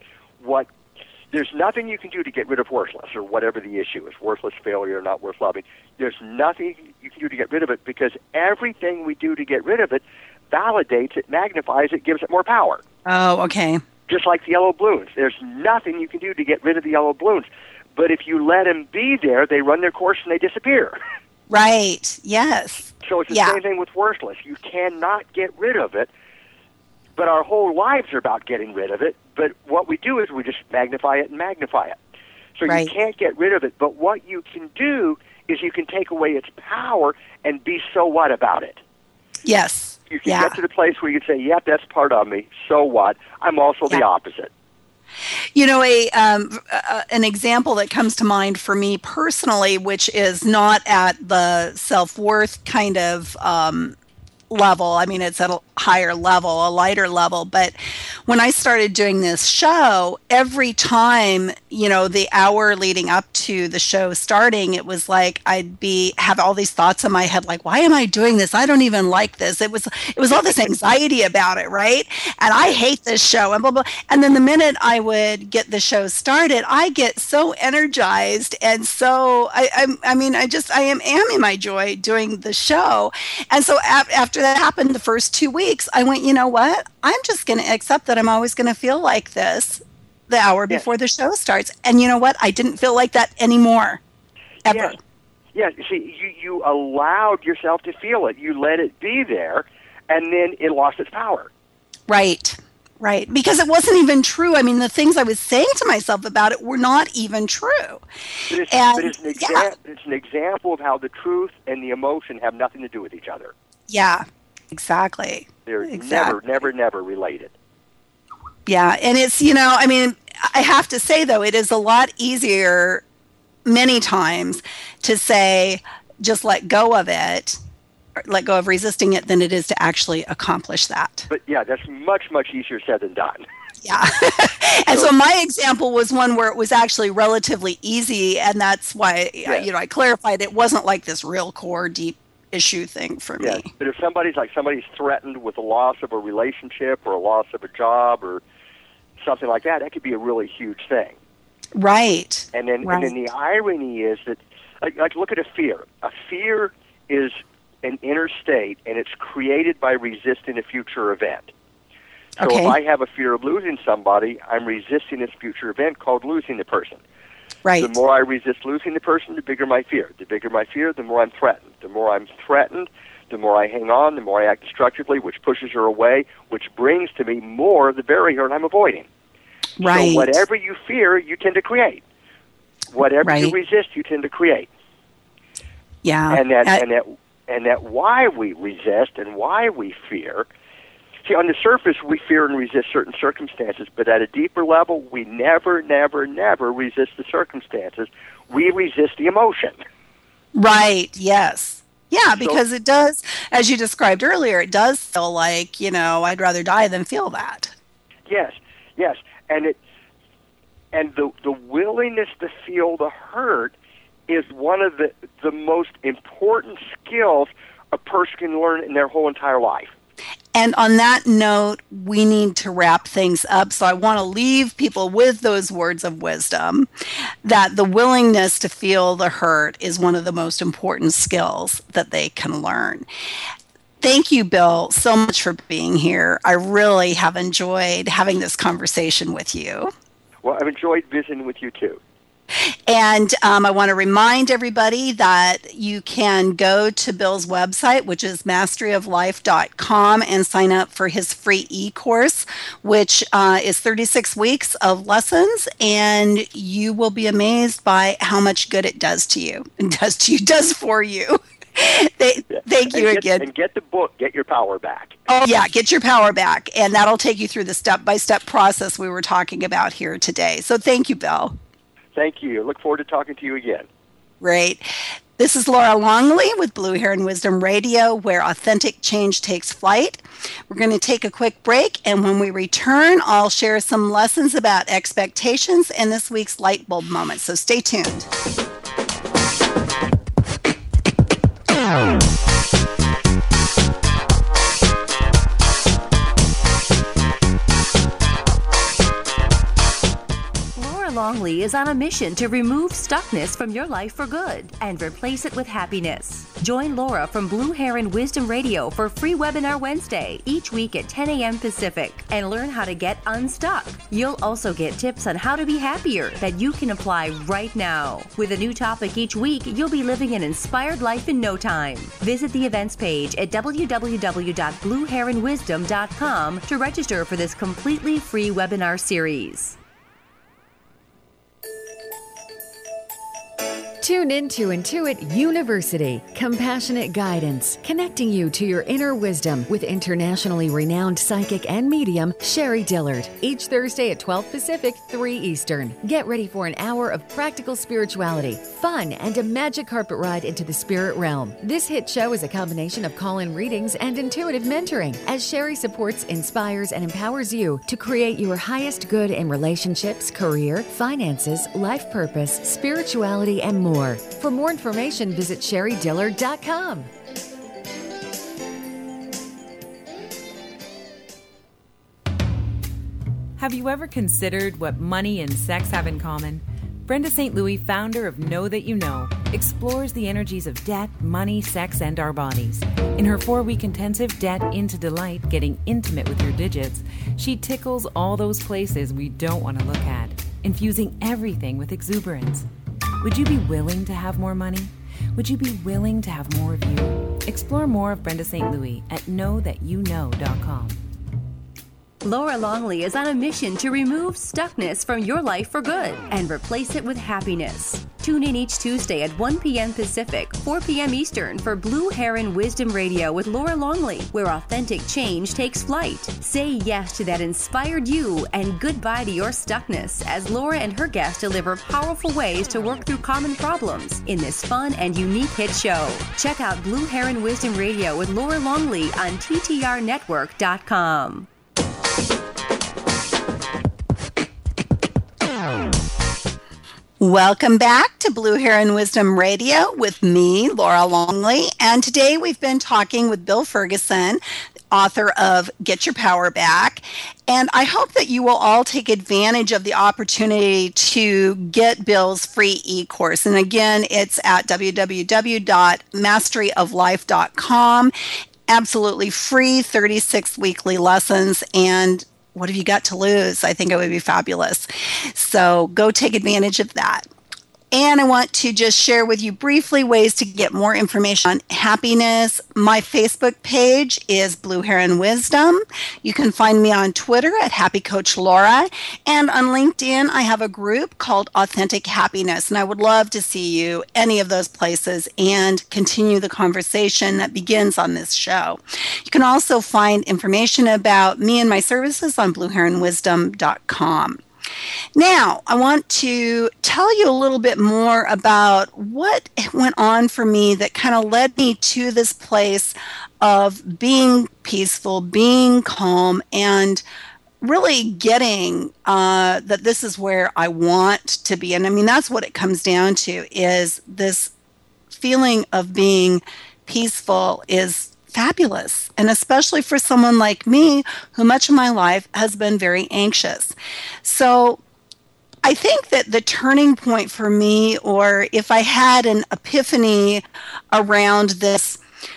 there's nothing you can do to get rid of worthless, or whatever the issue is, worthless, failure, not worth loving. There's nothing you can do to get rid of it, because everything we do to get rid of it validates it, magnifies it, gives it more power. Oh, okay. Just like the yellow balloons. There's nothing you can do to get rid of the yellow balloons. But if you let them be there, they run their course and they disappear. Right, yes. So it's the same thing with worthless. You cannot get rid of it, but our whole lives are about getting rid of it. But what we do is we just magnify it and magnify it. So you can't get rid of it, but what you can do is you can take away its power and be so what about it. Yes. You can get to the place where you can say, yep, that's part of me, so what? I'm also the opposite. You know, an example that comes to mind for me personally, which is not at the self-worth kind of level. I mean, it's at a higher level, a lighter level. But when I started doing this show, every time, you know, the hour leading up to the show starting, it was like I'd have all these thoughts in my head, like, why am I doing this? I don't even like this. It was all this anxiety about it, right? And I hate this show and blah, blah. And then the minute I would get the show started, I get so energized. And so, I am in my joy doing the show. And so after that happened the first 2 weeks, I went, you know what? I'm just going to accept that I'm always going to feel like this the hour before the show starts. And you know what? I didn't feel like that anymore. Ever. Yeah. See, you allowed yourself to feel it. You let it be there, and then it lost its power. Right. Because it wasn't even true. I mean, the things I was saying to myself about it were not even true. But it's an example of how the truth and the emotion have nothing to do with each other. Yeah, exactly. They're never related. Yeah, and it's, you know, I mean, I have to say, though, it is a lot easier many times to say, just let go of it, let go of resisting it than it is to actually accomplish that. But yeah, that's much, much easier said than done. Yeah. And so my example was one where it was actually relatively easy, and that's why I clarified it wasn't like this real core deep issue thing for me. Yeah. But if somebody's threatened with the loss of a relationship or a loss of a job or something like that, that could be a really huge thing. Right. And then the irony is that, like look at a fear. A fear is an inner state, and it's created by resisting a future event. So if I have a fear of losing somebody, I'm resisting this future event called losing the person. Right. The more I resist losing the person, the bigger my fear. The bigger my fear, the more I'm threatened. The more I'm threatened, the more I hang on, the more I act destructively, which pushes her away, which brings to me more of the barrier I'm avoiding. Right. So whatever you fear, you tend to create. Whatever you resist, you tend to create. Yeah. And that why we resist and why we fear. See, on the surface, we fear and resist certain circumstances, but at a deeper level, we never, never, never resist the circumstances. We resist the emotion. Right, yes. Yeah, because it does, as you described earlier, it does feel like, I'd rather die than feel that. Yes. And the willingness to feel the hurt is one of the most important skills a person can learn in their whole entire life. And on that note, we need to wrap things up. So I want to leave people with those words of wisdom, that the willingness to feel the hurt is one of the most important skills that they can learn. Thank you, Bill, so much for being here. I really have enjoyed having this conversation with you. Well, I've enjoyed visiting with you, too. And I want to remind everybody that you can go to Bill's website, which is masteryoflife.com, and sign up for his free e-course, which is 36 weeks of lessons, and you will be amazed by how much good it does to you. And does for you. Thank you again. And get the book, Get Your Power Back. Oh, yeah, Get Your Power Back. And that'll take you through the step-by-step process we were talking about here today. So thank you, Bill. Thank you. Look forward to talking to you again. Great. This is Laura Longley with Blue Heron Wisdom Radio, where authentic change takes flight. We're going to take a quick break, and when we return, I'll share some lessons about expectations and this week's light bulb moment. So stay tuned. Longley is on a mission to remove stuckness from your life for good and replace it with happiness. Join Laura from Blue Heron Wisdom Radio for free webinar Wednesday each week at 10 a.m. Pacific and learn how to get unstuck. You'll also get tips on how to be happier that you can apply right now. With a new topic each week, you'll be living an inspired life in no time. Visit the events page at www.blueheronwisdom.com to register for this completely free webinar series. Tune in to Intuit University, compassionate guidance, connecting you to your inner wisdom with internationally renowned psychic and medium, Sherry Dillard, each Thursday at 12 Pacific, 3 Eastern. Get ready for an hour of practical spirituality, fun, and a magic carpet ride into the spirit realm. This hit show is a combination of call-in readings and intuitive mentoring, as Sherry supports, inspires, and empowers you to create your highest good in relationships, career, finances, life purpose, spirituality, and more. For more information, visit sherrydillard.com. Have you ever considered what money and sex have in common? Brenda St. Louis, founder of Know That You Know, explores the energies of debt, money, sex, and our bodies. In her 4-week intensive Debt into Delight, Getting Intimate with Your Digits, she tickles all those places we don't want to look at, infusing everything with exuberance. Would you be willing to have more money? Would you be willing to have more of you? Explore more of Brenda St. Louis at knowthatyouknow.com. Laura Longley is on a mission to remove stuckness from your life for good and replace it with happiness. Tune in each Tuesday at 1 p.m. Pacific, 4 p.m. Eastern for Blue Heron Wisdom Radio with Laura Longley, where authentic change takes flight. Say yes to that inspired you and goodbye to your stuckness as Laura and her guests deliver powerful ways to work through common problems in this fun and unique hit show. Check out Blue Heron Wisdom Radio with Laura Longley on TTRnetwork.com. Welcome back to Blue Heron Wisdom Radio with me, Laura Longley. And today we've been talking with Bill Ferguson, author of Get Your Power Back. And I hope that you will all take advantage of the opportunity to get Bill's free e-course. And again, it's at www.masteryoflife.com. Absolutely free, 36 weekly lessons. And what have you got to lose? I think it would be fabulous. So go take advantage of that. And I want to just share with you briefly ways to get more information on happiness. My Facebook page is Blue Heron Wisdom. You can find me on Twitter at Happy Coach Laura. And on LinkedIn, I have a group called Authentic Happiness. And I would love to see you any of those places and continue the conversation that begins on this show. You can also find information about me and my services on BlueHeronWisdom.com. Now, I want to tell you a little bit more about what went on for me that kind of led me to this place of being peaceful, being calm, and really getting that this is where I want to be. And I mean, that's what it comes down to, is this feeling of being peaceful is fabulous. And especially for someone like me, who much of my life has been very anxious. So I think that the turning point for me, or if I had an epiphany around this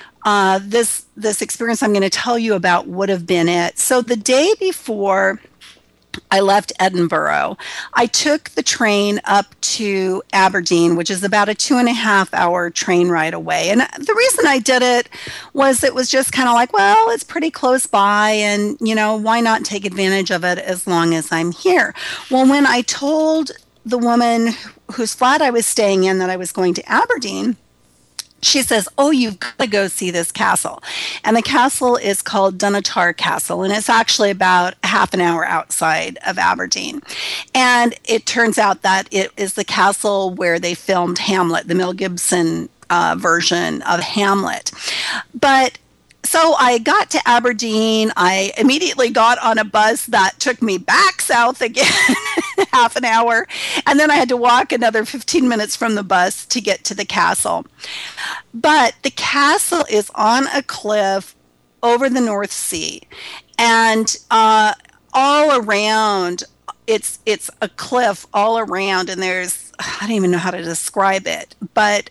experience I'm going to tell you about, would have been it. So the day before I left Edinburgh, I took the train up to Aberdeen, which is about a 2.5-hour train ride away. And the reason I did it was just kind of like, well, it's pretty close by, and, you know, why not take advantage of it as long as I'm here? Well, when I told the woman whose flat I was staying in that I was going to Aberdeen, she says, oh, you've got to go see this castle. And the castle is called Dunatar Castle, and it's actually about half an hour outside of Aberdeen. And it turns out that it is the castle where they filmed Hamlet, the Mel Gibson version of Hamlet. But so I got to Aberdeen. I immediately got on a bus that took me back south again, half an hour. And then I had to walk another 15 minutes from the bus to get to the castle. But the castle is on a cliff over the North Sea. And all around, it's a cliff all around. And there's, I don't even know how to describe it. But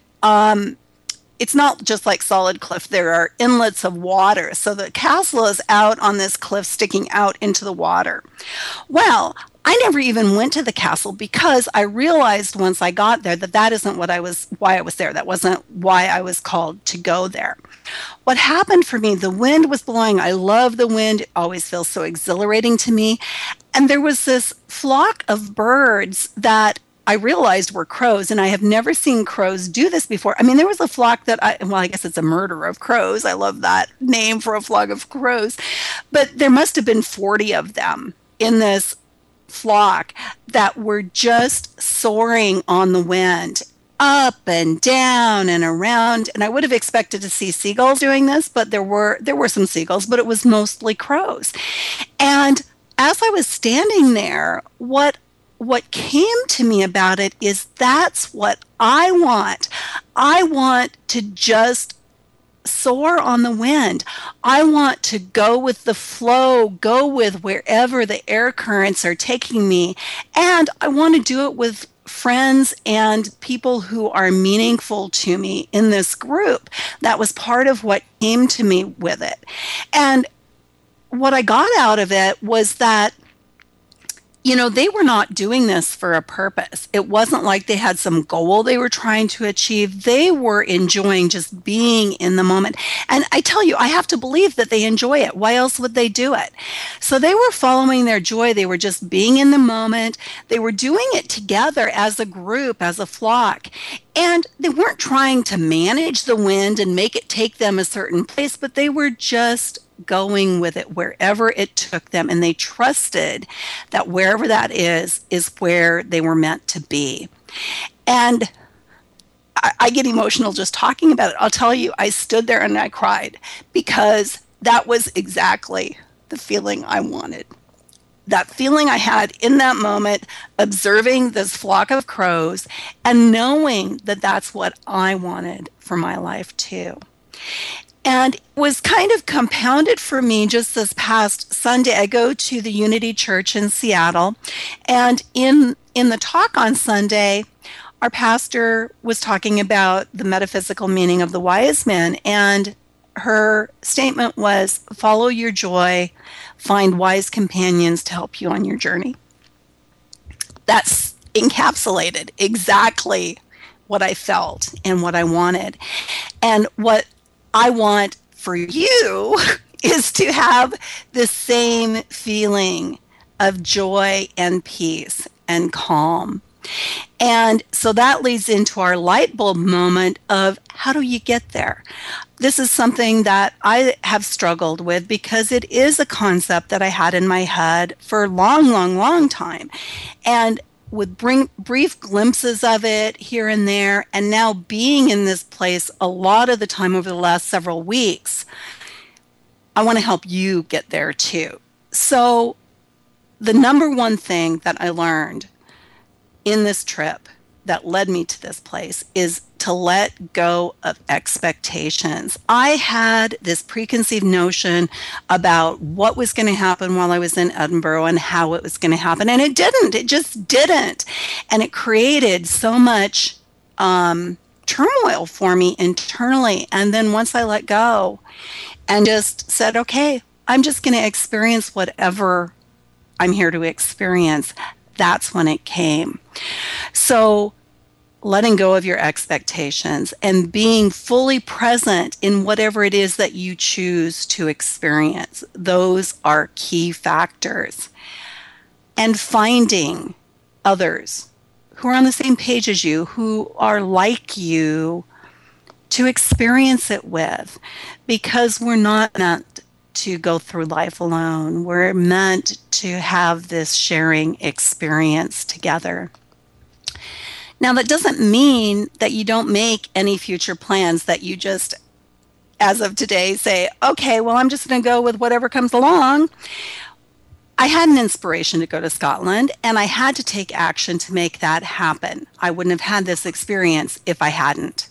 it's not just like solid cliff. There are inlets of water. So the castle is out on this cliff sticking out into the water. Well, I never even went to the castle because I realized once I got there that isn't why I was there. That wasn't why I was called to go there. What happened for me, the wind was blowing. I love the wind. It always feels so exhilarating to me. And there was this flock of birds that I realized were crows, and I have never seen crows do this before. I mean, there was a flock I guess it's a murder of crows. I love that name for a flock of crows. But there must have been 40 of them in this flock that were just soaring on the wind, up and down and around. And I would have expected to see seagulls doing this, but there were some seagulls, but it was mostly crows. And as I was standing there, what came to me about it is that's what I want. I want to just soar on the wind. I want to go with the flow, go with wherever the air currents are taking me. And I want to do it with friends and people who are meaningful to me in this group. That was part of what came to me with it. And what I got out of it was that they were not doing this for a purpose. It wasn't like they had some goal they were trying to achieve. They were enjoying just being in the moment. And I tell you, I have to believe that they enjoy it. Why else would they do it? So they were following their joy. They were just being in the moment. They were doing it together as a group, as a flock. And they weren't trying to manage the wind and make it take them a certain place, but they were just going with it wherever it took them. And they trusted that wherever that is where they were meant to be. And I get emotional just talking about it. I'll tell you, I stood there and I cried because that was exactly the feeling I wanted. That feeling I had in that moment, observing this flock of crows and knowing that that's what I wanted for my life too. And it was kind of compounded for me just this past Sunday. I go to the Unity Church in Seattle, and in the talk on Sunday, our pastor was talking about the metaphysical meaning of the wise men, and her statement was, follow your joy, find wise companions to help you on your journey. That's encapsulated exactly what I felt and what I wanted. And what I want for you is to have the same feeling of joy and peace and calm. And so that leads into our light bulb moment of how do you get there? This is something that I have struggled with because it is a concept that I had in my head for a long time. And with brief glimpses of it here and there, and now being in this place a lot of the time over the last several weeks, I want to help you get there too. So the number one thing that I learned in this trip that led me to this place is to let go of expectations. I had this preconceived notion about what was going to happen while I was in Edinburgh and how it was going to happen. And it didn't. It just didn't. And it created so much turmoil for me internally. And then once I let go and just said, okay, I'm just going to experience whatever I'm here to experience, that's when it came. So letting go of your expectations and being fully present in whatever it is that you choose to experience, those are key factors. And finding others who are on the same page as you, who are like you, to experience it with, because we're not meant to go through life alone. We're meant to have this sharing experience together. Now, that doesn't mean that you don't make any future plans, that you just, as of today, say, okay, well, I'm just going to go with whatever comes along. I had an inspiration to go to Scotland, and I had to take action to make that happen. I wouldn't have had this experience if I hadn't.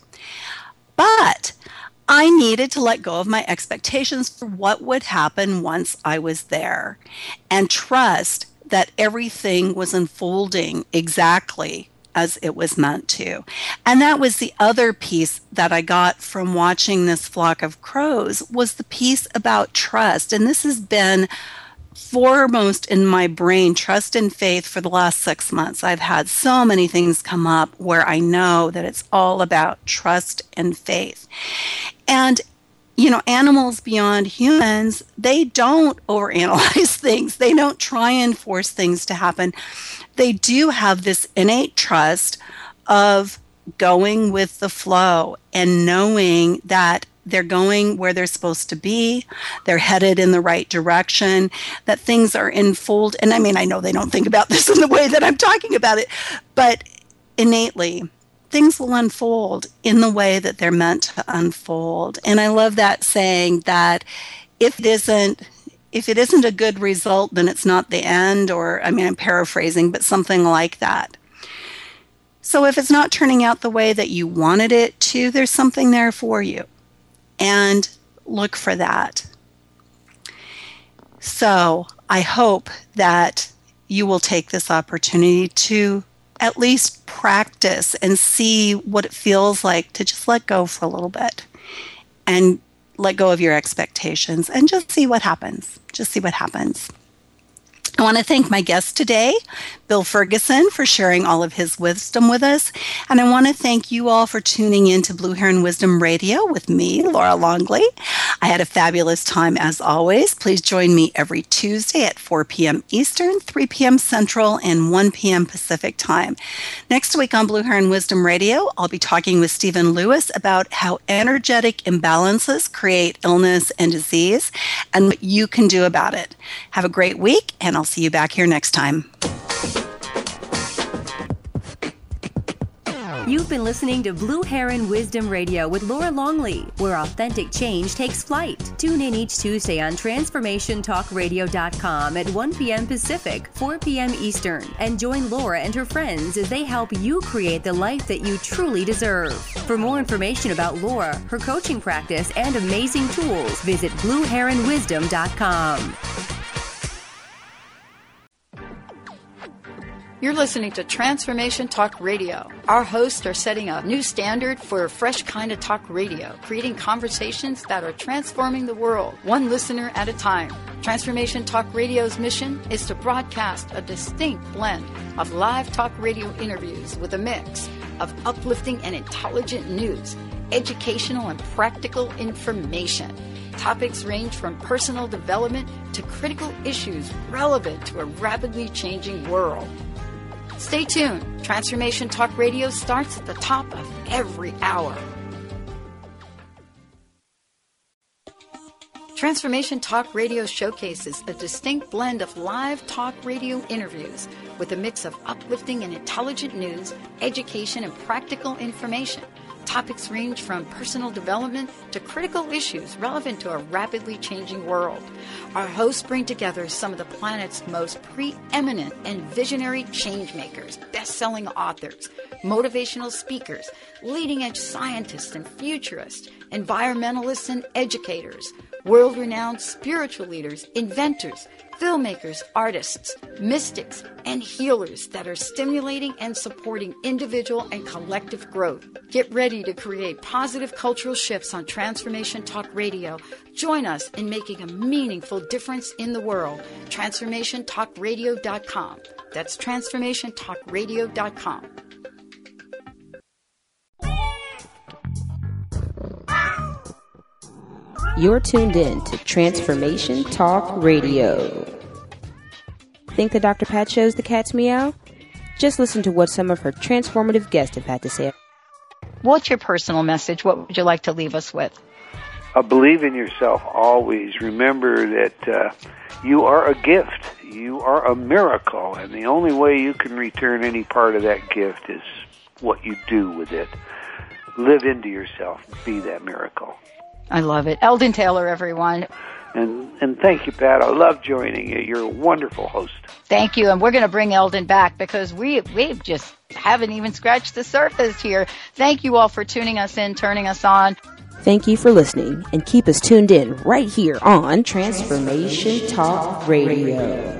But I needed to let go of my expectations for what would happen once I was there and trust that everything was unfolding exactly as it was meant to. And that was the other piece that I got from watching this flock of crows, was the piece about trust. And this has been foremost in my brain, trust and faith, for the last 6 months. I've had so many things come up where I know that it's all about trust and faith. And, animals beyond humans, they don't overanalyze things. They don't try and force things to happen. They do have this innate trust of going with the flow and knowing that they're going where they're supposed to be, they're headed in the right direction, that things are unfold. And I know they don't think about this in the way that I'm talking about it, but innately, things will unfold in the way that they're meant to unfold. And I love that saying that if it isn't a good result, then it's not the end, or, I'm paraphrasing, but something like that. So if it's not turning out the way that you wanted it to, there's something there for you. And look for that. So I hope that you will take this opportunity to at least practice and see what it feels like to just let go for a little bit and let go of your expectations and just see what happens. Just see what happens. I want to thank my guest today, Bill Ferguson, for sharing all of his wisdom with us. And I want to thank you all for tuning in to Blue Heron Wisdom Radio with me, Laura Longley. I had a fabulous time as always. Please join me every Tuesday at 4 p.m. Eastern, 3 p.m. Central, and 1 p.m. Pacific time. Next week on Blue Heron Wisdom Radio, I'll be talking with Stephen Lewis about how energetic imbalances create illness and disease and what you can do about it. Have a great week, and I'll see you back here next time. You've been listening to Blue Heron Wisdom Radio with Laura Longley, where authentic change takes flight. Tune in each Tuesday on TransformationTalkRadio.com at 1 p.m. Pacific, 4 p.m. Eastern, and join Laura and her friends as they help you create the life that you truly deserve. For more information about Laura, her coaching practice, and amazing tools, visit BlueHeronWisdom.com. You're listening to Transformation Talk Radio. Our hosts are setting a new standard for a fresh kind of talk radio, creating conversations that are transforming the world, one listener at a time. Transformation Talk Radio's mission is to broadcast a distinct blend of live talk radio interviews with a mix of uplifting and intelligent news, educational and practical information. Topics range from personal development to critical issues relevant to a rapidly changing world. Stay tuned. Transformation Talk Radio starts at the top of every hour. Transformation Talk Radio showcases a distinct blend of live talk radio interviews with a mix of uplifting and intelligent news, education, and practical information. Topics range from personal development to critical issues relevant to a rapidly changing world. Our hosts bring together some of the planet's most preeminent and visionary change makers, best-selling authors, motivational speakers, leading-edge scientists and futurists, environmentalists and educators, world-renowned spiritual leaders, inventors, filmmakers, artists, mystics, and healers that are stimulating and supporting individual and collective growth. Get ready to create positive cultural shifts on Transformation Talk Radio. Join us in making a meaningful difference in the world. TransformationTalkRadio.com. That's TransformationTalkRadio.com. You're tuned in to Transformation Talk Radio. Think the Dr. Pat shows the cat's meow? Just listen to what some of her transformative guests have had to say. What's your personal message? What would you like to leave us with? Believe in yourself always. Remember that you are a gift. You are a miracle. And the only way you can return any part of that gift is what you do with it. Live into yourself. Be that miracle. I love it. Eldon Taylor, everyone. And thank you, Pat. I love joining you. You're a wonderful host. Thank you. And we're going to bring Eldon back because we just haven't even scratched the surface here. Thank you all for tuning us in, turning us on. Thank you for listening, and keep us tuned in right here on Transformation Talk Radio.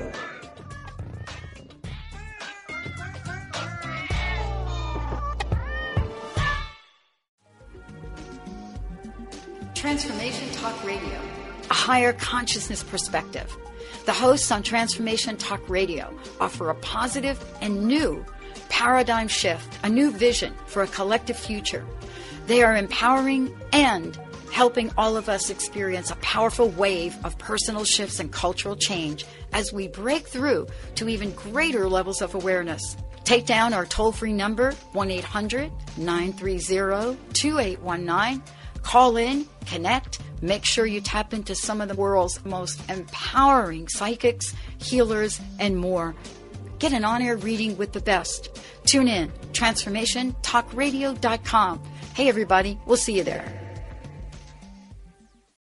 Transformation Talk Radio, a higher consciousness perspective. The hosts on Transformation Talk Radio offer a positive and new paradigm shift, a new vision for a collective future. They are empowering and helping all of us experience a powerful wave of personal shifts and cultural change as we break through to even greater levels of awareness. Take down our toll-free number, 1-800-930-2819. Call in, connect, make sure you tap into some of the world's most empowering psychics, healers, and more. Get an on-air reading with the best. Tune in, TransformationTalkRadio.com. Hey, everybody, we'll see you there.